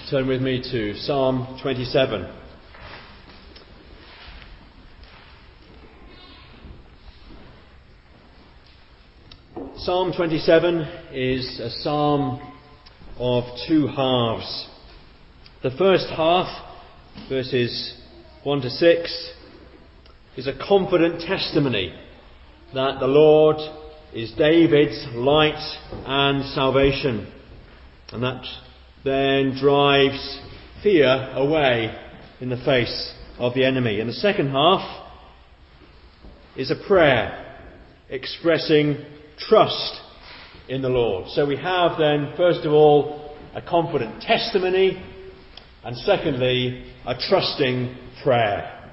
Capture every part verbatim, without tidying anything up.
Turn with me to Psalm twenty-seven. Psalm twenty-seven is a psalm of two halves. The first half, verses one to six, is a confident testimony that the Lord is David's light and salvation, and that then drives fear away in the face of the enemy. And the second half is a prayer expressing trust in the Lord. So we have then, first of all, a confident testimony, and secondly, a trusting prayer.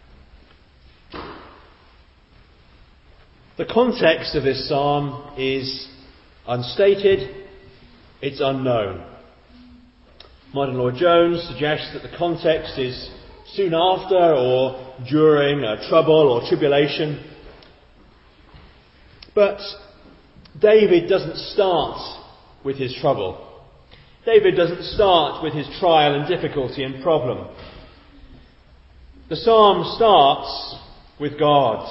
The context of this psalm is unstated, it's unknown. Martin Lloyd-Jones suggests that the context is soon after or during a trouble or tribulation. But David doesn't start with his trouble. David doesn't start with his trial and difficulty and problem. The psalm starts with God.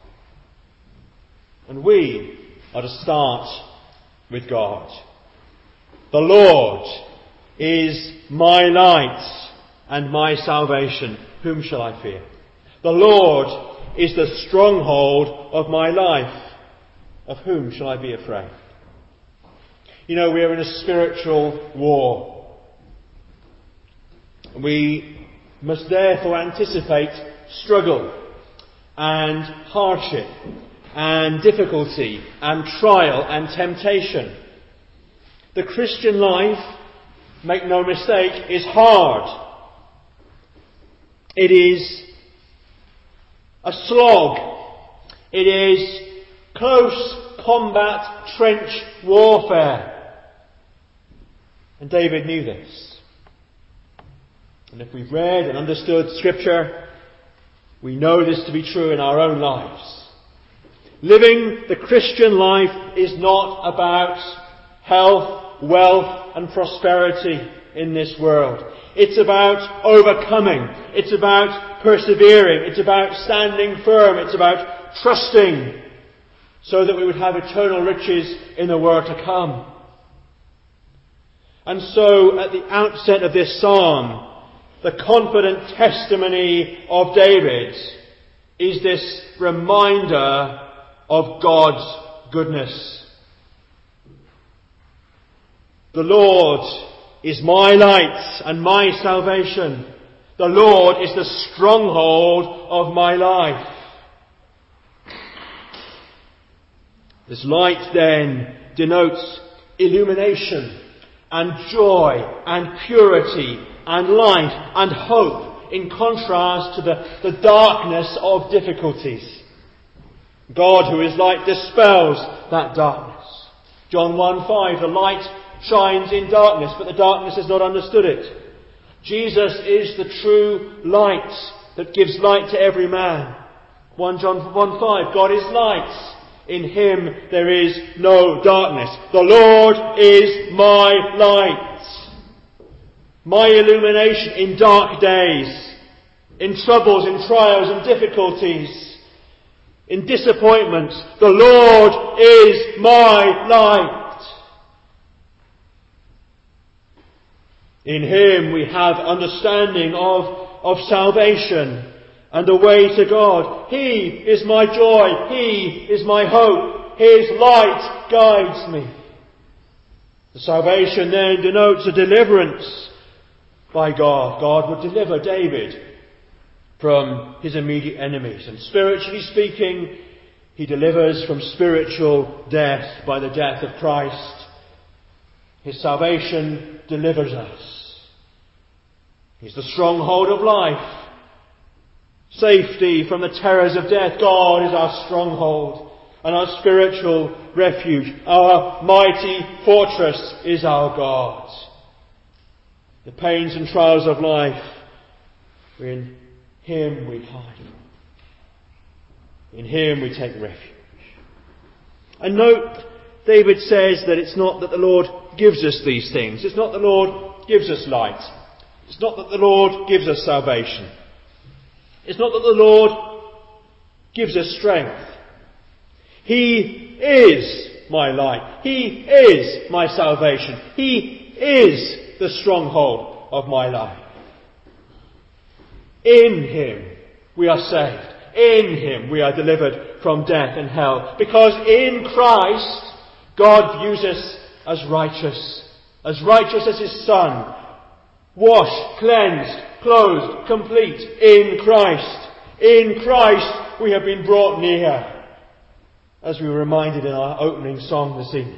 And we are to start with God. The Lord is my light and my salvation. Whom shall I fear? The Lord is the stronghold of my life. Of whom shall I be afraid? You know, we are in a spiritual war. We must therefore anticipate struggle and hardship and difficulty and trial and temptation. The Christian life, make no mistake, is hard. It is a slog. It is close combat trench warfare. And David knew this. And if we've read and understood Scripture, we know this to be true in our own lives. Living the Christian life is not about health, wealth, and prosperity in this world. It's about overcoming. It's about persevering. It's about standing firm. It's about trusting so that we would have eternal riches in the world to come. And so, at the outset of this psalm, the confident testimony of David is this reminder of God's goodness. The Lord is my light and my salvation. The Lord is the stronghold of my life. This light then denotes illumination and joy and purity and light and hope, in contrast to the, the darkness of difficulties. God, who is light, dispels that darkness. John one five, the light shines in darkness, but the darkness has not understood it. Jesus is the true light that gives light to every man. First John one five, God is light. In Him there is no darkness. The Lord is my light, my illumination in dark days, in troubles, in trials and difficulties, in disappointments. The Lord is my light. In Him we have understanding of, of salvation and the way to God. He is my joy. He is my hope. His light guides me. The salvation then denotes a deliverance by God. God would deliver David from his immediate enemies. And spiritually speaking, He delivers from spiritual death by the death of Christ. His salvation delivers us. He's the stronghold of life. Safety from the terrors of death. God is our stronghold and our spiritual refuge. Our mighty fortress is our God. The pains and trials of life, in Him we hide. In Him we take refuge. And note, David says that it's not that the Lord gives us these things. It's not the Lord gives us light. It's not that the Lord gives us salvation. It's not that the Lord gives us strength. He is my light. He is my salvation. He is the stronghold of my life. In Him we are saved. In Him we are delivered from death and hell. Because in Christ God views us as righteous. As righteous as His Son. Washed, cleansed, clothed, complete in Christ. In Christ we have been brought near. As we were reminded in our opening song this evening.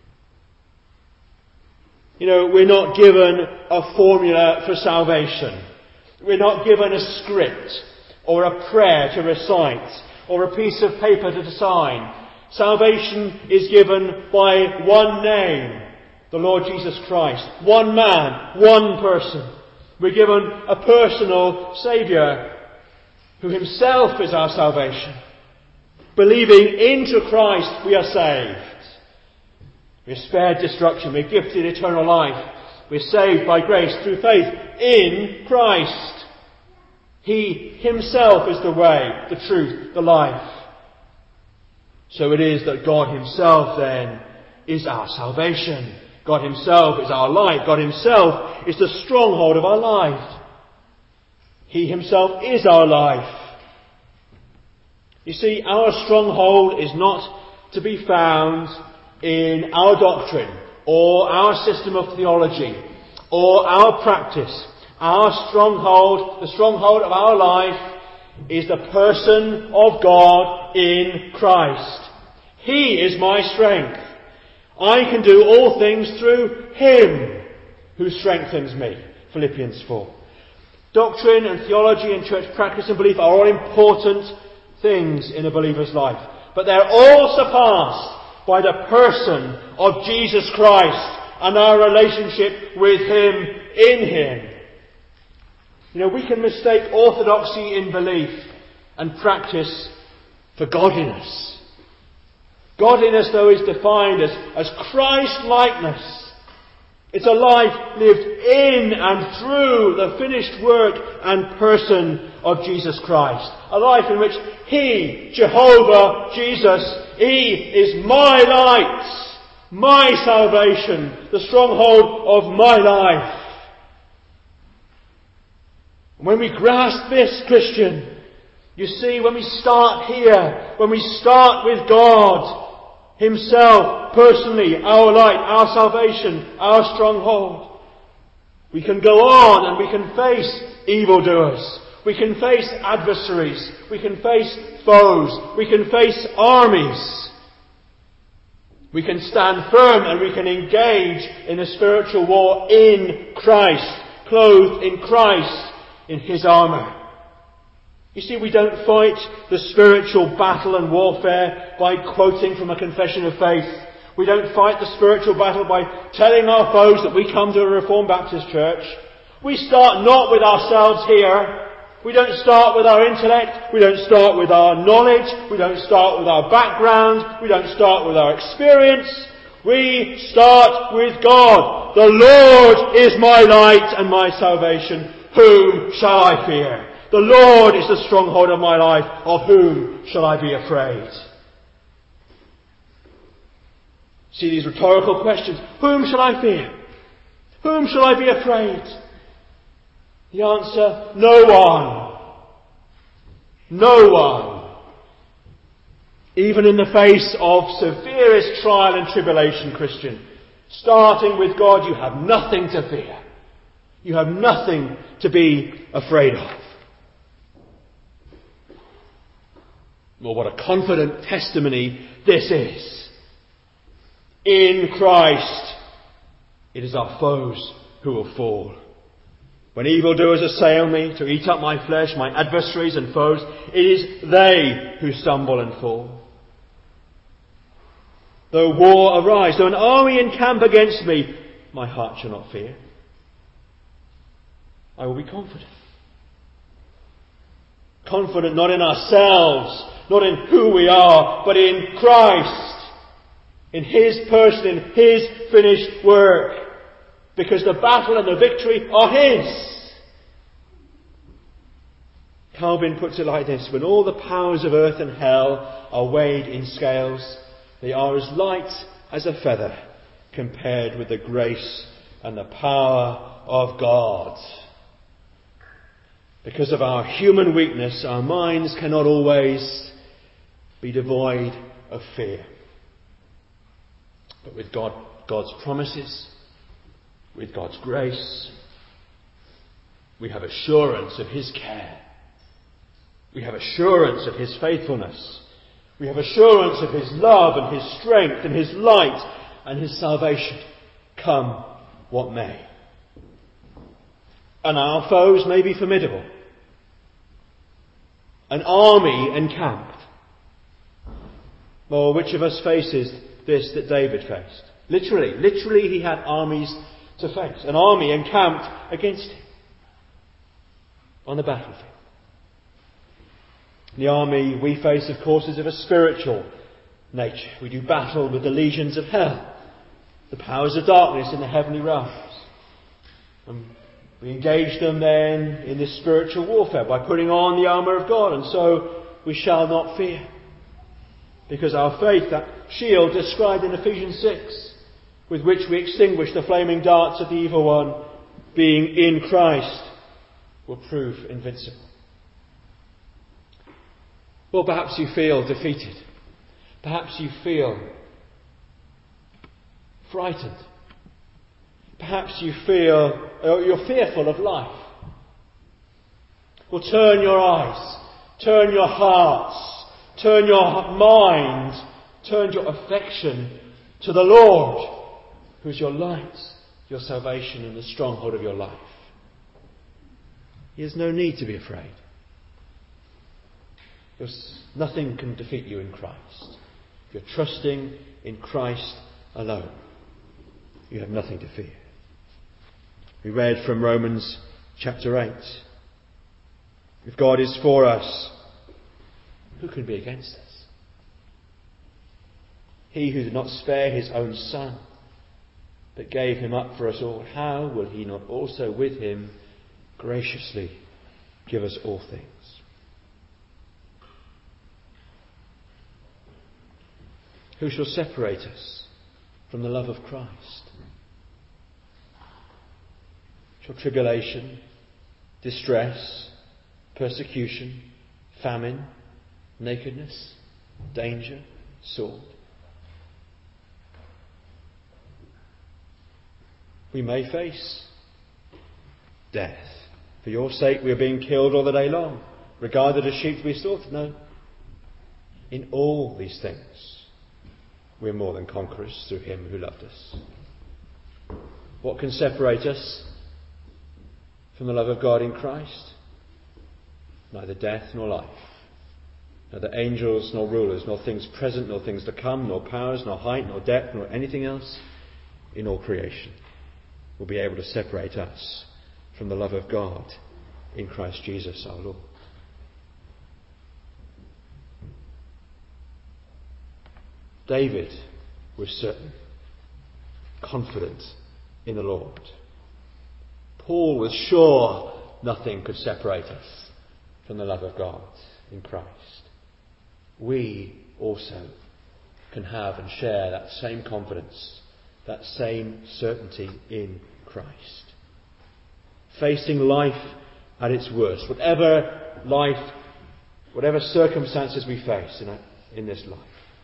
You know, we're not given a formula for salvation. We're not given a script or a prayer to recite or a piece of paper to sign. Salvation is given by one name, the Lord Jesus Christ. One man, one person. We're given a personal Saviour who Himself is our salvation. Believing into Christ we are saved. We're spared destruction. We're gifted eternal life. We're saved by grace through faith in Christ. He Himself is the way, the truth, the life. So it is that God Himself then is our salvation. God Himself is our life. God Himself is the stronghold of our life. He Himself is our life. You see, our stronghold is not to be found in our doctrine or our system of theology or our practice. Our stronghold, the stronghold of our life, is the person of God in Christ. He is my strength. I can do all things through Him who strengthens me. Philippians four. Doctrine and theology and church practice and belief are all important things in a believer's life. But they're all surpassed by the person of Jesus Christ and our relationship with Him in Him. You know, we can mistake orthodoxy in belief and practice for godliness. Godliness, though, is defined as, as Christ-likeness. It's a life lived in and through the finished work and person of Jesus Christ. A life in which He, Jehovah, Jesus, He is my light, my salvation, the stronghold of my life. When we grasp this, Christian, you see, when we start here, when we start with God Himself, personally, our light, our salvation, our stronghold, we can go on and we can face evildoers. We can face adversaries. We can face foes. We can face armies. We can stand firm and we can engage in a spiritual war in Christ, clothed in Christ, in His armour. You see, we don't fight the spiritual battle and warfare by quoting from a confession of faith. We don't fight the spiritual battle by telling our foes that we come to a Reformed Baptist church. We start not with ourselves here. We don't start with our intellect. We don't start with our knowledge. We don't start with our background. We don't start with our experience. We start with God. The Lord is my light and my salvation. Whom shall I fear? The Lord is the stronghold of my life. Of whom shall I be afraid? See these rhetorical questions. Whom shall I fear? Whom shall I be afraid? The answer, no one. No one. Even in the face of severest trial and tribulation, Christian, starting with God, you have nothing to fear. You have nothing to be afraid of. Well, what a confident testimony this is. In Christ, it is our foes who will fall. When evildoers assail me to eat up my flesh, my adversaries and foes, it is they who stumble and fall. Though war arise, though an army encamp against me, my heart shall not fear. I will be confident. Confident not in ourselves, not in who we are, but in Christ. in His person, in His finished work, because the battle and the victory are His. Calvin puts it like this: when all the powers of earth and hell are weighed in scales, they are as light as a feather compared with the grace and the power of God. Because of our human weakness, our minds cannot always be devoid of fear. But with God, God's promises, with God's grace, we have assurance of His care. We have assurance of His faithfulness. We have assurance of His love and His strength and His light and His salvation, come what may. And our foes may be formidable. An army encamped. Well, which of us faces this that David faced? Literally, literally he had armies to face. An army encamped against him on the battlefield. The army we face, of course, is of a spiritual nature. We do battle with the legions of hell, the powers of darkness in the heavenly realms. And we engage them then in this spiritual warfare by putting on the armour of God, and so we shall not fear. Because our faith, that shield described in Ephesians six, with which we extinguish the flaming darts of the evil one, being in Christ, will prove invincible. Well, perhaps you feel defeated. Perhaps you feel frightened. Perhaps you feel uh, you're fearful of life. Well, turn your eyes, turn your hearts, turn your mind, turn your affection to the Lord, who's your light, your salvation, and the stronghold of your life. He has no need to be afraid. There's nothing can defeat you in Christ. If you're trusting in Christ alone, you have nothing to fear. We read from Romans chapter eight. If God is for us, who can be against us? He who did not spare His own Son, but gave Him up for us all, how will He not also with Him graciously give us all things? Who shall separate us from the love of Christ? Shall tribulation, distress, persecution, famine, nakedness, danger, sword? We may face death. For your sake we are being killed all the day long, regarded as sheep to be slaughtered. No. In all these things we are more than conquerors through Him who loved us. What can separate us from the love of God in Christ? Neither death nor life, neither angels nor rulers, nor things present nor things to come, nor powers, nor height, nor depth, nor anything else in all creation will be able to separate us from the love of God in Christ Jesus our Lord. David was certain, confident in the Lord. Paul was sure nothing could separate us from the love of God in Christ. We also can have and share that same confidence, that same certainty in Christ. Facing life at its worst, whatever life, whatever circumstances we face in, a, in this life,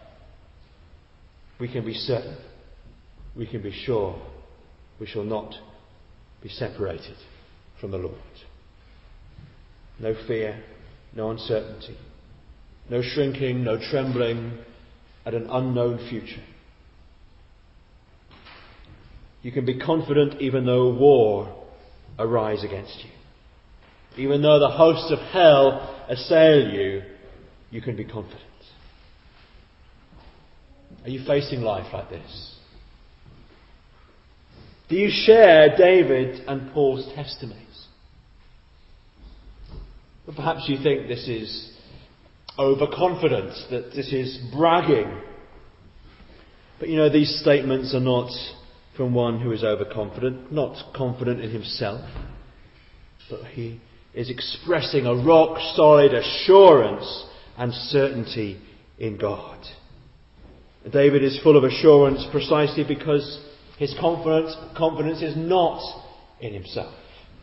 we can be certain, we can be sure we shall not be separated from the Lord. No fear, no uncertainty, no shrinking, no trembling at an unknown future. You can be confident even though war arise against you. Even though the hosts of hell assail you, you can be confident. Are you facing life like this? Do you share David and Paul's testimonies? Or perhaps you think this is overconfidence, that this is bragging. But you know, these statements are not from one who is overconfident, not confident in himself, but he is expressing a rock-solid assurance and certainty in God. David is full of assurance precisely because his confidence, confidence is not in himself.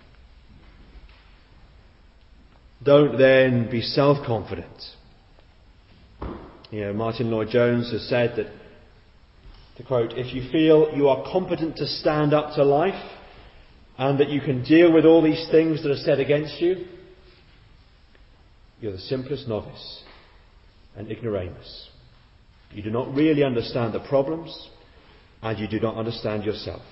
Don't then be self-confident. You know, Martin Lloyd-Jones has said that, to quote, if you feel you are competent to stand up to life and that you can deal with all these things that are said against you, you're the simplest novice and ignoramus. You do not really understand the problems and you do not understand yourself.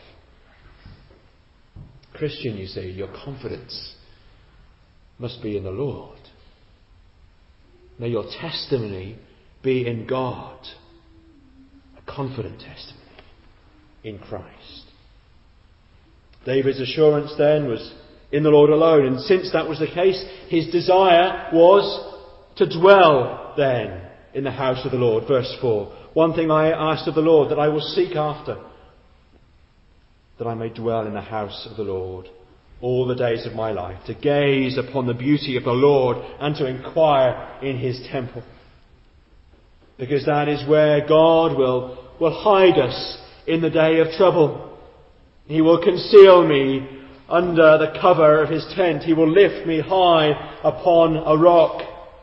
Christian, you see, your confidence must be in the Lord. May your testimony be in God. A confident testimony in Christ. David's assurance then was in the Lord alone. And since that was the case, his desire was to dwell then in the house of the Lord. Verse four. One thing I asked of the Lord that I will seek after, that I may dwell in the house of the Lord all the days of my life, to gaze upon the beauty of the Lord and to inquire in his temple. Because that is where God will, will hide us in the day of trouble. He will conceal me under the cover of his tent. He will lift me high upon a rock.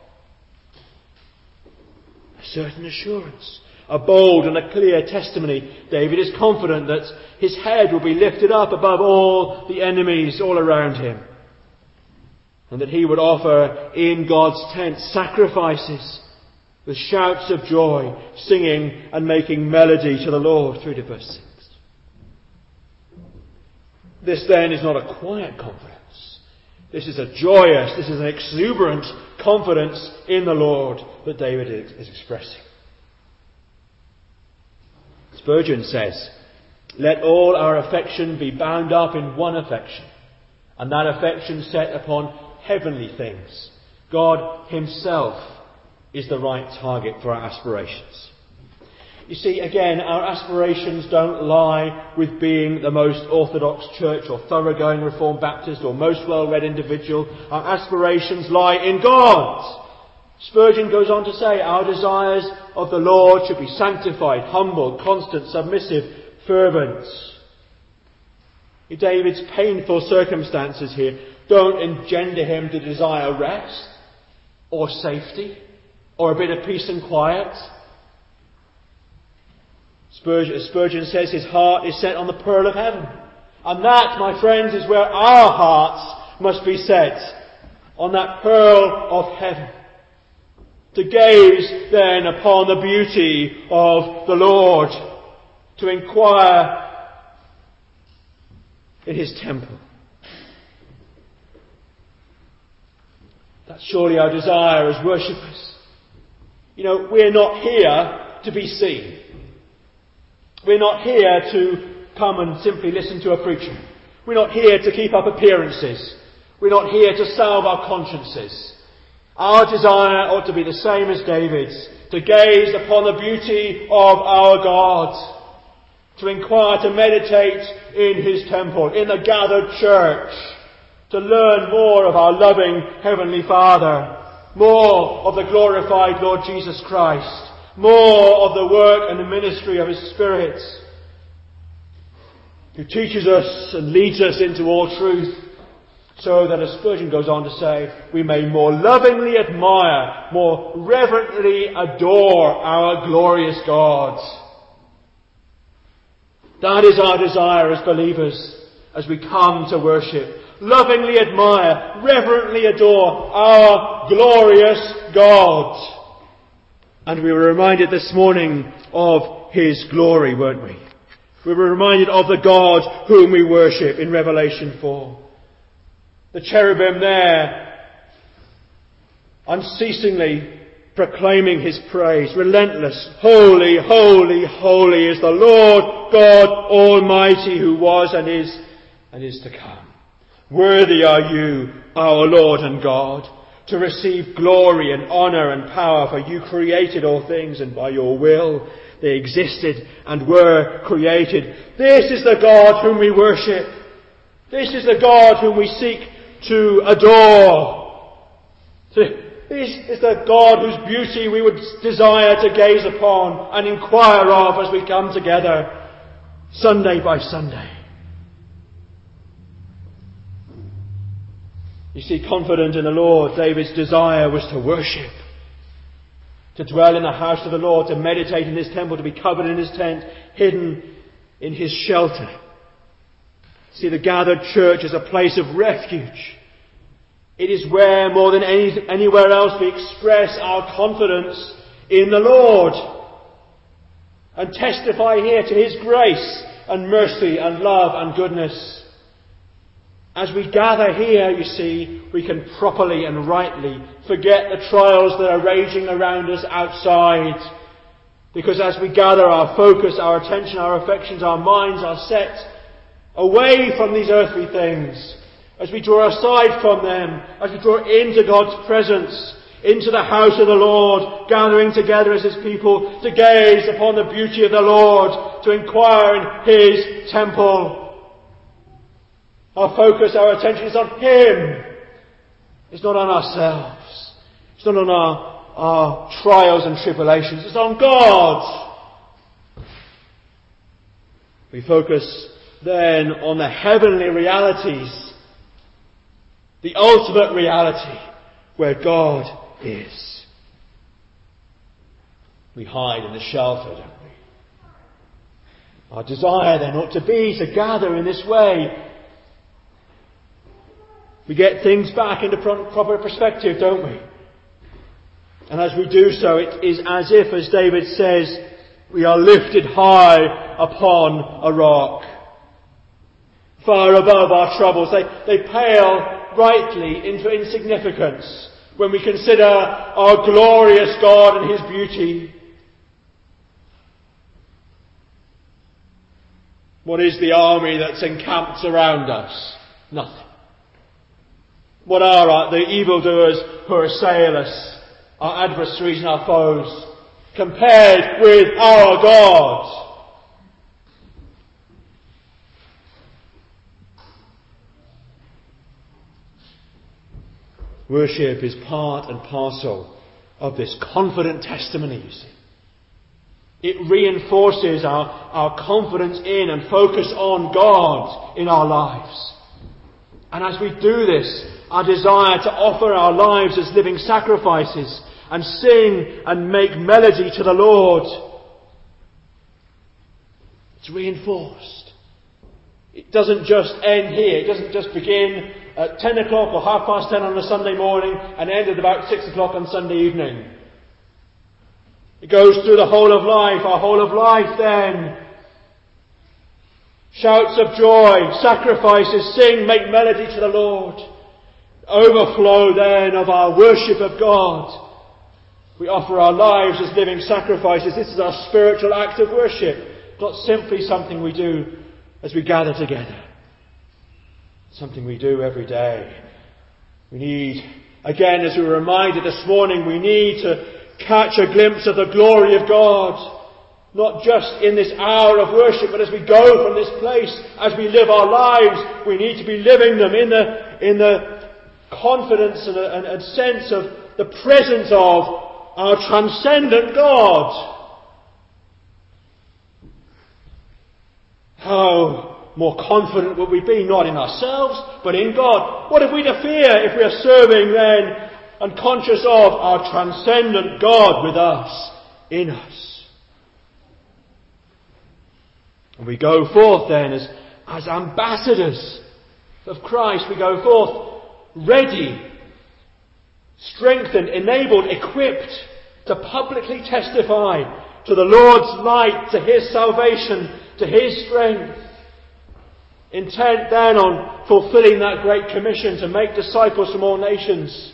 A certain assurance. A bold and a clear testimony. David is confident that his head will be lifted up above all the enemies all around him. And that he would offer in God's tent sacrifices with shouts of joy, singing and making melody to the Lord. Through to verse six. This then is not a quiet confidence. This is a joyous, this is an exuberant confidence in the Lord that David is expressing. Spurgeon says, let all our affection be bound up in one affection, and that affection set upon heavenly things. God himself is the right target for our aspirations. You see, again, our aspirations don't lie with being the most orthodox church or thoroughgoing Reformed Baptist or most well-read individual. Our aspirations lie in God. Spurgeon goes on to say, our desires of the Lord should be sanctified, humble, constant, submissive, fervent. David's painful circumstances here don't engender him to desire rest or safety or a bit of peace and quiet. Spurgeon, Spurgeon says his heart is set on the pearl of heaven. And that, my friends, is where our hearts must be set, on that pearl of heaven. To gaze then upon the beauty of the Lord, to inquire in his temple. That's surely our desire as worshippers. You know, we're not here to be seen. We're not here to come and simply listen to a preacher. We're not here to keep up appearances. We're not here to salve our consciences. Our desire ought to be the same as David's, to gaze upon the beauty of our God, to inquire, to meditate in his temple, in the gathered church, to learn more of our loving Heavenly Father, more of the glorified Lord Jesus Christ, more of the work and the ministry of his Spirit, who teaches us and leads us into all truth, so that, as Spurgeon goes on to say, we may more lovingly admire, more reverently adore our glorious God. That is our desire as believers, as we come to worship. Lovingly admire, reverently adore our glorious God. And we were reminded this morning of his glory, weren't we? We were reminded of the God whom we worship in Revelation four. The cherubim there, unceasingly proclaiming his praise, relentless, holy, holy, holy is the Lord God Almighty, who was and is and is to come. Worthy are you, our Lord and God, to receive glory and honour and power, for you created all things, and by your will they existed and were created. This is the God whom we worship. This is the God whom we seek to adore. This is the God whose beauty we would desire to gaze upon and inquire of as we come together Sunday by Sunday. You see, confident in the Lord, David's desire was to worship, to dwell in the house of the Lord, to meditate in his temple, to be covered in his tent, hidden in his shelter. See, the gathered church is a place of refuge. It is where, more than any, anywhere else, we express our confidence in the Lord and testify here to his grace and mercy and love and goodness. As we gather here, you see, we can properly and rightly forget the trials that are raging around us outside. Because as we gather, our focus, our attention, our affections, our minds are set away from these earthly things. As we draw aside from them, as we draw into God's presence, into the house of the Lord, gathering together as his people to gaze upon the beauty of the Lord, to inquire in his temple. Our focus, our attention is on him. It's not on ourselves. It's not on our, our trials and tribulations. It's on God. We focus then on the heavenly realities, the ultimate reality where God is. We hide in the shelter, don't we? Our desire then ought to be to gather in this way. We get things back into proper perspective, don't we? And as we do so, it is as if, as David says, we are lifted high upon a rock. Far above our troubles. They, they pale brightly into insignificance when we consider our glorious God and his beauty. What is the army that's encamped around us? Nothing. What are our, the evildoers who assail us, our adversaries and our foes, compared with our God? Worship is part and parcel of this confident testimony, you see. It reinforces our, our confidence in and focus on God in our lives. And as we do this, our desire to offer our lives as living sacrifices and sing and make melody to the Lord, it's reinforced. It doesn't just end here. It doesn't just begin at ten o'clock or half past ten on a Sunday morning and end at about six o'clock on Sunday evening. It goes through the whole of life, our whole of life then. Shouts of joy, sacrifices, sing, make melody to the Lord. Overflow then of our worship of God. We offer our lives as living sacrifices. This is our spiritual act of worship, not simply something we do as we gather together. Something we do every day. We need, again, as we were reminded this morning, we need to catch a glimpse of the glory of God. Not just in this hour of worship, but as we go from this place, as we live our lives, we need to be living them in the, in the confidence and, and, and sense of the presence of our transcendent God. How more confident would we be, not in ourselves, but in God? What have we to fear if we are serving then and conscious of our transcendent God with us, in us? And we go forth then as, as ambassadors of Christ. We go forth ready, strengthened, enabled, equipped to publicly testify to the Lord's light, to his salvation, to his strength. Intent then on fulfilling that great commission to make disciples from all nations.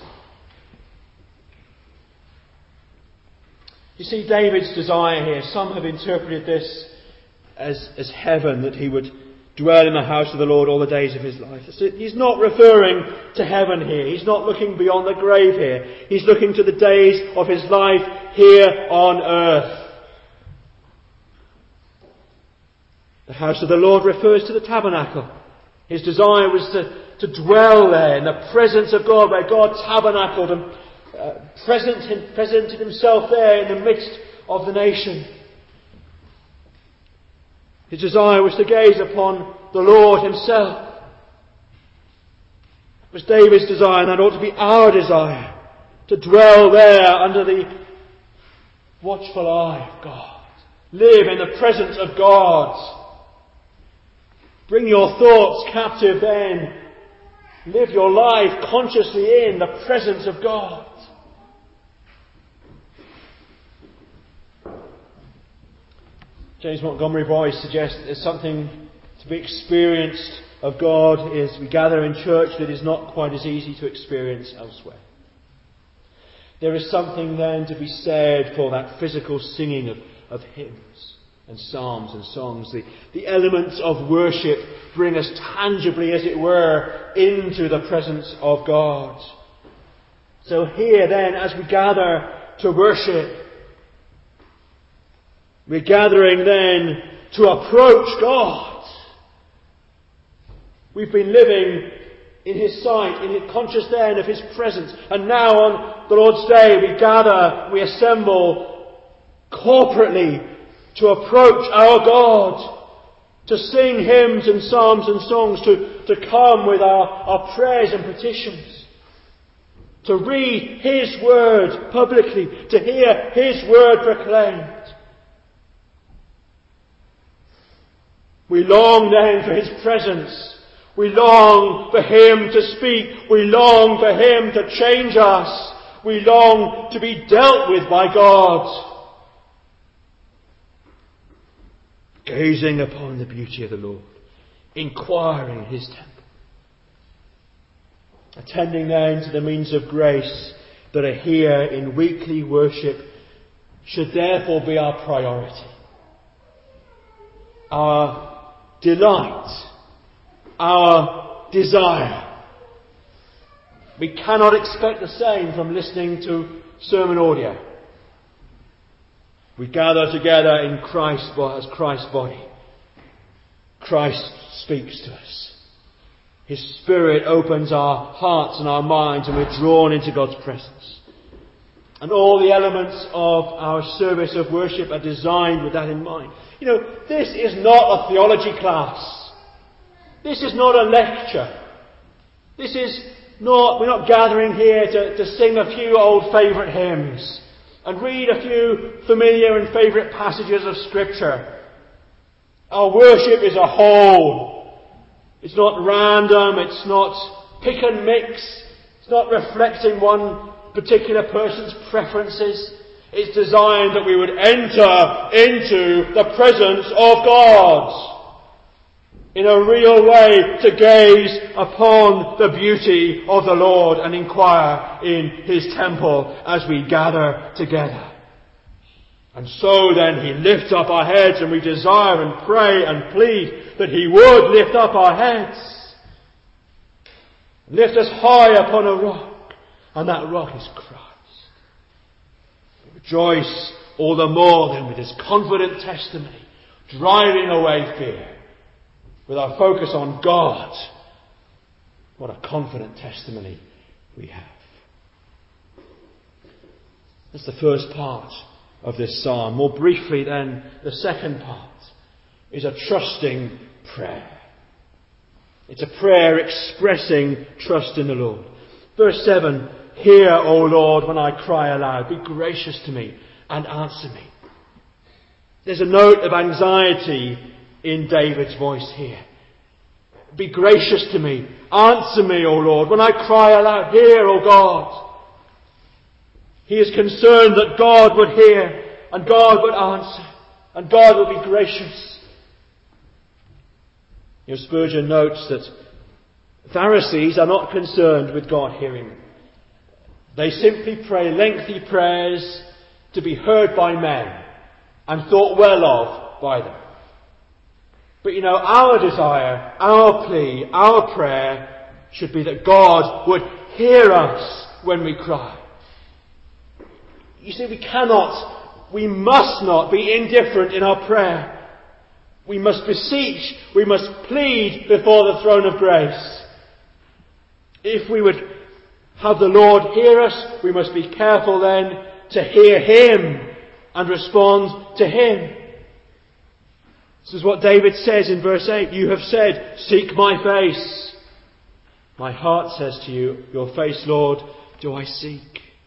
You see, David's desire here, some have interpreted this as, as heaven, that he would dwell in the house of the Lord all the days of his life. He's not referring to heaven here. He's not looking beyond the grave here. He's looking to the days of his life here on earth. The house of the Lord refers to the tabernacle. His desire was to, to dwell there in the presence of God, where God tabernacled and uh, present, presented himself there in the midst of the nation. His desire was to gaze upon the Lord himself. It was David's desire, and that ought to be our desire, to dwell there under the watchful eye of God. Live in the presence of God. Bring your thoughts captive then. Live your life consciously in the presence of God. James Montgomery Boyce suggests that there's something to be experienced of God as we gather in church that is not quite as easy to experience elsewhere. There is something then to be said for that physical singing of, of hymns and psalms and songs. The, the elements of worship bring us tangibly, as it were, into the presence of God. So here then, as we gather to worship, we're gathering then to approach God. We've been living in His sight, in His conscious then of His presence. And now on the Lord's Day we gather, we assemble corporately to approach our God, to sing hymns and psalms and songs, to, to come with our, our prayers and petitions, to read His word publicly, to hear His word proclaimed. We long then for His presence. We long for Him to speak. We long for Him to change us. We long to be dealt with by God. Gazing upon the beauty of the Lord, inquiring His temple. Attending then to the means of grace that are here in weekly worship should therefore be our priority. Our delight. Our desire. We cannot expect the same from listening to sermon audio. We gather together in Christ as Christ's body. Christ speaks to us. His Spirit opens our hearts and our minds, and we're drawn into God's presence. And all the elements of our service of worship are designed with that in mind. You know, this is not a theology class. This is not a lecture. This is not, we're not gathering here to, to sing a few old favourite hymns and read a few familiar and favourite passages of Scripture. Our worship is a whole. It's not random. It's not pick and mix. It's not reflecting one particular person's preferences. It's designed that we would enter into the presence of God in a real way, to gaze upon the beauty of the Lord and inquire in His temple as we gather together. And so then He lifts up our heads, and we desire and pray and plead that He would lift up our heads. Lift us high upon a rock, and that rock is Christ. We rejoice all the more then with His confident testimony, driving away fear. With our focus on God, what a confident testimony we have. That's the first part of this psalm. More briefly then, the second part is a trusting prayer. It's a prayer expressing trust in the Lord. Verse seven, hear, O Lord, when I cry aloud. Be gracious to me and answer me. There's a note of anxiety in David's voice here. Be gracious to me. Answer me, O Lord. When I cry aloud, hear, O God. He is concerned that God would hear and God would answer and God would be gracious. You know, Spurgeon notes that Pharisees are not concerned with God hearing them. They simply pray lengthy prayers to be heard by men and thought well of by them. But you know, our desire, our plea, our prayer should be that God would hear us when we cry. You see, we cannot, we must not be indifferent in our prayer. We must beseech, we must plead before the throne of grace. If we would have the Lord hear us, we must be careful then to hear Him and respond to Him. This is what David says in verse eight. You have said, seek my face. My heart says to you, your face, Lord, do I seek.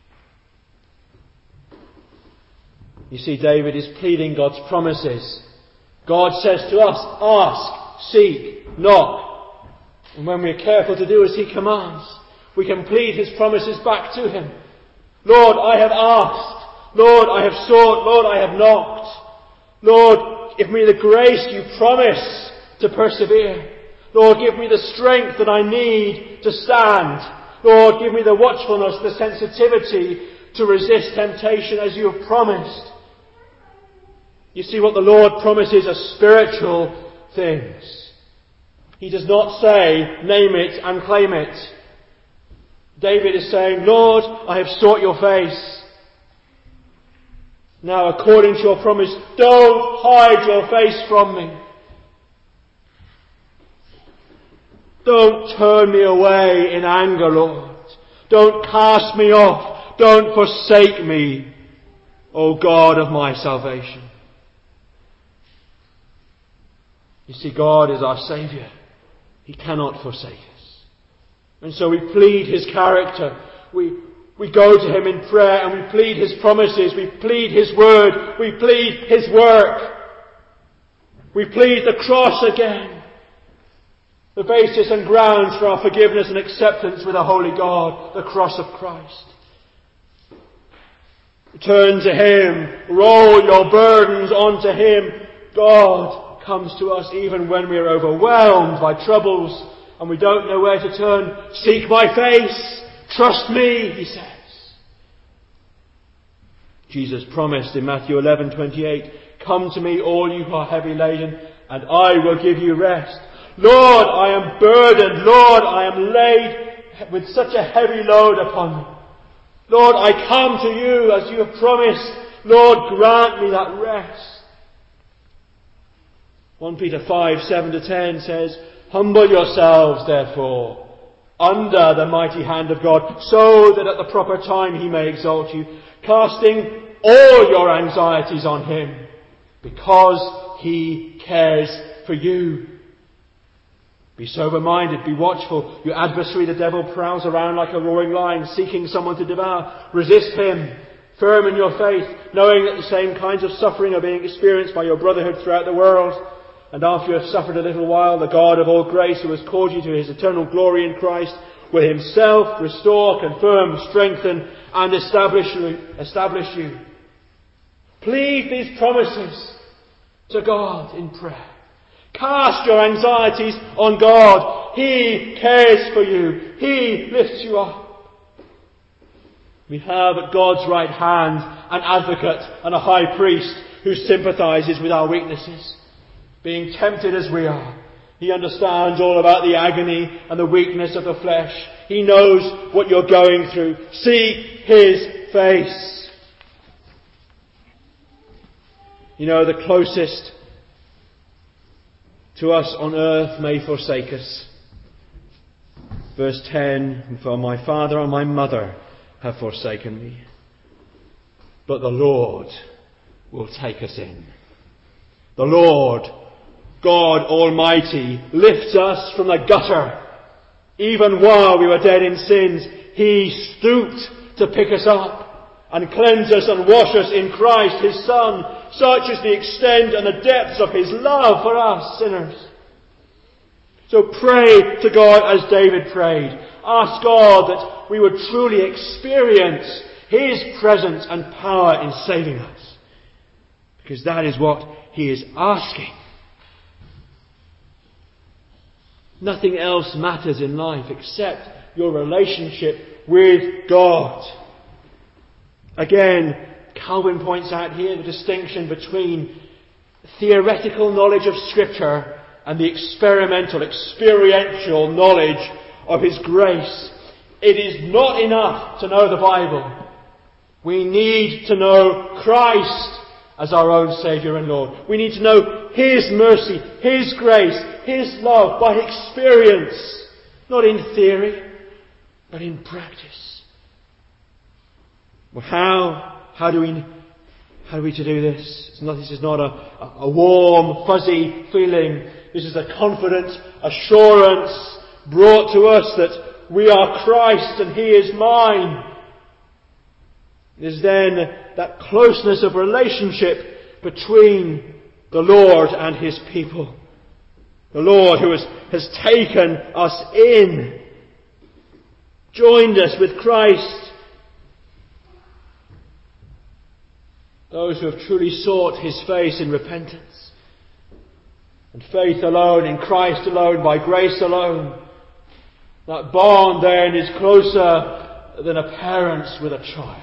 You see, David is pleading God's promises. God says to us, ask, seek, knock. And when we're careful to do as He commands, we can plead His promises back to Him. Lord, I have asked. Lord, I have sought. Lord, I have knocked. Lord, give me the grace you promise to persevere. Lord, give me the strength that I need to stand. Lord, give me the watchfulness, the sensitivity to resist temptation as you have promised. You see, what the Lord promises are spiritual things. He does not say, name it and claim it. David is saying, Lord, I have sought your face. Now, according to your promise, don't hide your face from me. Don't turn me away in anger, Lord. Don't cast me off. Don't forsake me, O God of my salvation. You see, God is our Saviour. He cannot forsake us. And so we plead His character. We, we go to Him in prayer and we plead His promises. We plead His word. We plead His work. We plead the cross again. The basis and grounds for our forgiveness and acceptance with a holy God. The cross of Christ. Turn to Him. Roll your burdens onto Him. God comes to us even when we are overwhelmed by troubles and we don't know where to turn. Seek my face. Trust me, He says. Jesus promised in Matthew eleven twenty-eight, come to me, all you who are heavy laden, and I will give you rest. Lord, I am burdened. Lord, I am laid with such a heavy load upon me. Lord, I come to you as you have promised. Lord, grant me that rest. First Peter five, seven to ten says, humble yourselves, therefore, under the mighty hand of God, so that at the proper time He may exalt you, casting all your anxieties on Him, because He cares for you. Be sober-minded, be watchful. Your adversary, the devil, prowls around like a roaring lion, seeking someone to devour. Resist him, firm in your faith, knowing that the same kinds of suffering are being experienced by your brotherhood throughout the world. And after you have suffered a little while, the God of all grace, who has called you to His eternal glory in Christ, will Himself restore, confirm, strengthen, and establish you. Establish you. Plead these promises to God in prayer. Cast your anxieties on God. He cares for you. He lifts you up. We have at God's right hand an advocate and a high priest who sympathises with our weaknesses. Being tempted as we are, He understands all about the agony and the weakness of the flesh. He knows what you're going through. Seek His face. You know, the closest to us on earth may forsake us. Verse ten, for my father and my mother have forsaken me, but the Lord will take us in. The Lord, God Almighty, lifts us from the gutter. Even while we were dead in sins, He stooped to pick us up and cleanse us and wash us in Christ, His Son. Such is the extent and the depths of His love for us sinners. So pray to God as David prayed. Ask God that we would truly experience His presence and power in saving us. Because that is what He is asking. Nothing else matters in life except your relationship with God. Again, Calvin points out here the distinction between theoretical knowledge of Scripture and the experimental, experiential knowledge of His grace. It is not enough to know the Bible. We need to know Christ as our own Saviour and Lord. We need to know His mercy, His grace, His love by experience, not in theory, but in practice. Well, how, how do we, how are we to do this? It's not, this is not a, a warm, fuzzy feeling. This is a confident assurance brought to us that we are Christ and He is mine. It is then that closeness of relationship between the Lord and His people. The Lord who has, has taken us in, joined us with Christ. Those who have truly sought His face in repentance and faith alone, in Christ alone, by grace alone. That bond then is closer than a parent's with a child.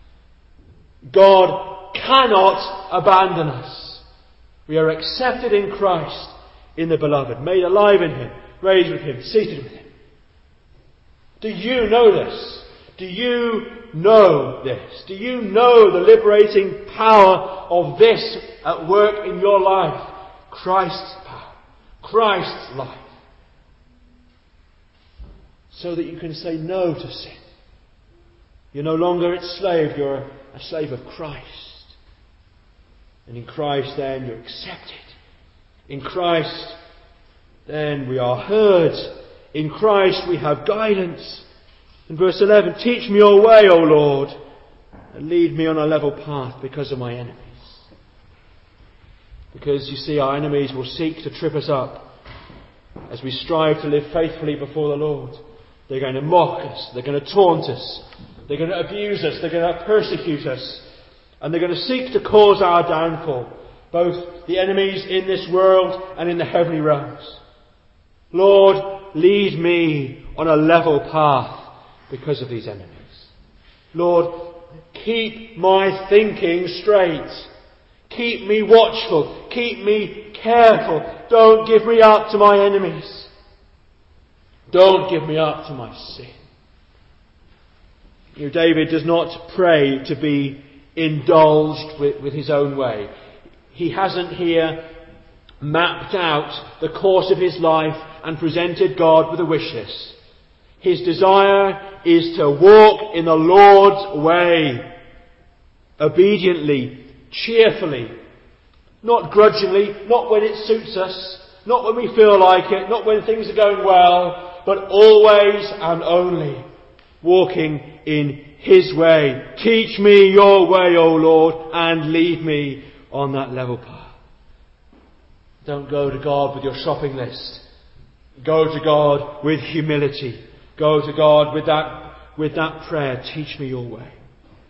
God cannot abandon us. We are accepted in Christ, in the Beloved, made alive in Him, raised with Him, seated with Him. Do you know this? Do you know this? Do you know the liberating power of this at work in your life? Christ's power, Christ's life. So that you can say no to sin. You're no longer its slave, you're a slave of Christ. And in Christ then you're accepted. In Christ then we are heard. In Christ we have guidance. In verse eleven, teach me your way, O Lord, and lead me on a level path because of my enemies. Because you see, our enemies will seek to trip us up as we strive to live faithfully before the Lord. They're going to mock us. They're going to taunt us. They're going to abuse us. They're going to persecute us. And they're going to seek to cause our downfall. Both the enemies in this world and in the heavenly realms. Lord, lead me on a level path because of these enemies. Lord, keep my thinking straight. Keep me watchful. Keep me careful. Don't give me up to my enemies. Don't give me up to my sin. You know, David does not pray to be indulged with, with his own way. He hasn't here mapped out the course of his life and presented God with a wish list. His desire is to walk in the Lord's way, obediently, cheerfully, not grudgingly, not when it suits us, not when we feel like it, not when things are going well, but always and only walking in His way. Teach me your way, O Lord, and lead me on that level path. Don't go to God with your shopping list. Go to God with humility. Go to God with that, with that prayer. Teach me your way.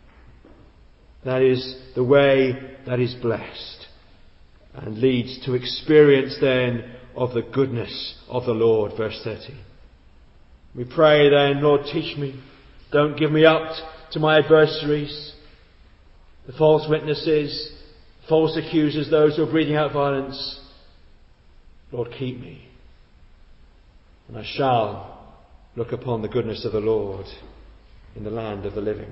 That is the way that is blessed and leads to experience then of the goodness of the Lord. Verse thirty. We pray then, Lord, teach me. Don't give me up to my adversaries, the false witnesses, false accusers, those who are breathing out violence. Lord, keep me. And I shall look upon the goodness of the Lord in the land of the living.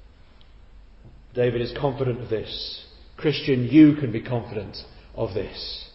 David is confident of this. Christian, you can be confident of this.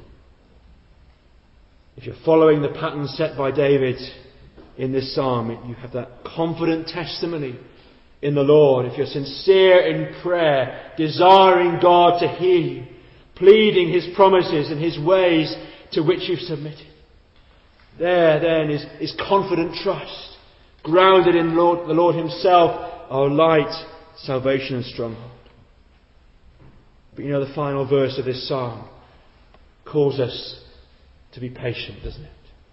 If you're following the pattern set by David in this psalm, you have that confident testimony in the Lord. If you're sincere in prayer, desiring God to hear you, pleading His promises and His ways to which you've submitted. There then is, is confident trust, grounded in Lord, the Lord Himself, our light, salvation and stronghold. But you know, the final verse of this psalm calls us to be patient, doesn't it?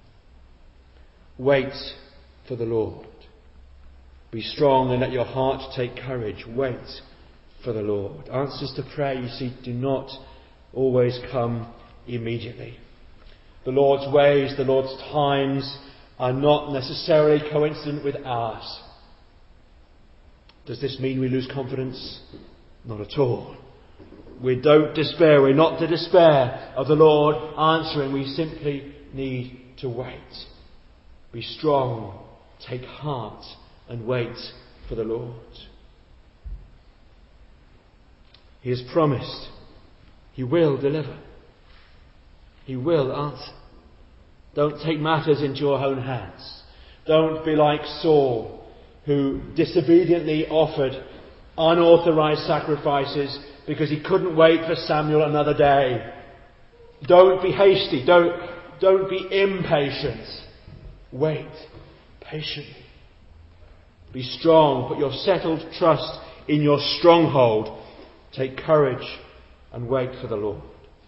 Wait for the Lord. Be strong and let your heart take courage. Wait for the Lord. Answers to prayer, you see, do not always come immediately. The Lord's ways, the Lord's times are not necessarily coincident with ours. Does this mean we lose confidence? Not at all. We don't despair. We're not to despair of the Lord answering. We simply need to wait. Be strong, take heart, and wait for the Lord. He has promised He will deliver. He will answer. Don't take matters into your own hands. Don't be like Saul, who disobediently offered unauthorized sacrifices because he couldn't wait for Samuel another day. Don't be hasty. Don't, don't be impatient. Wait patiently. Be strong. Put your settled trust in your stronghold. Take courage and wait for the Lord.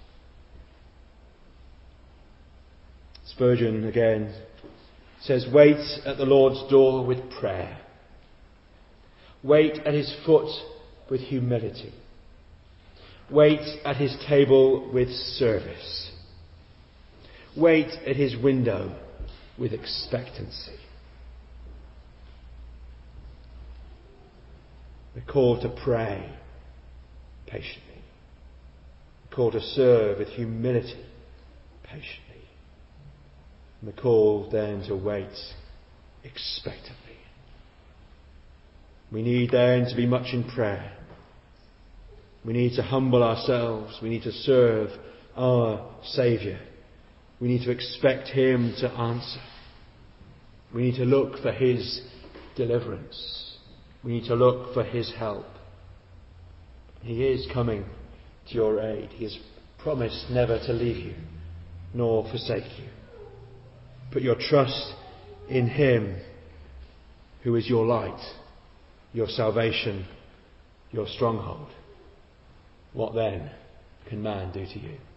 Spurgeon again says, wait at the Lord's door with prayer. Wait at his foot with humility. Wait at his table with service. Wait at his window with expectancy. We're called to pray patiently. We're called to serve with humility patiently. And we're called then to wait expectantly. We need then to be much in prayer. We need to humble ourselves. We need to serve our Saviour. We need to expect Him to answer. We need to look for His deliverance. We need to look for His help. He is coming to your aid. He has promised never to leave you nor forsake you. Put your trust in Him, who is your light, your salvation, your stronghold. What then can man do to you?